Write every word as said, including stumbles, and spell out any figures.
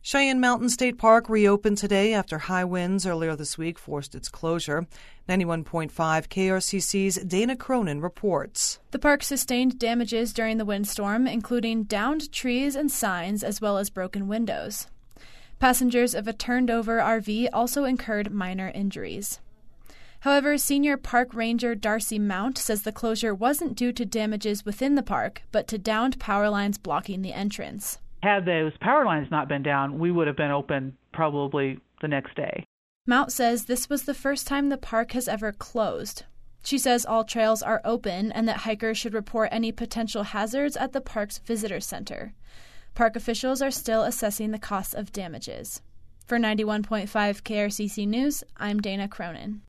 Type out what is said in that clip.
Cheyenne Mountain State Park reopened today after high winds earlier this week forced its closure. ninety-one point five K R C C's Dana Cronin reports. The park sustained damages during the windstorm, including downed trees and signs, as well as broken windows. Passengers of a turned-over R V also incurred minor injuries. However, senior park ranger Darcy Mount says the closure wasn't due to damages within the park, but to downed power lines blocking the entrance. Had those power lines not been down, we would have been open probably the next day. Mount says this was the first time the park has ever closed. She says all trails are open and that hikers should report any potential hazards at the park's visitor center. Park officials are still assessing the costs of damages. For ninety-one point five K R C C News, I'm Dana Cronin.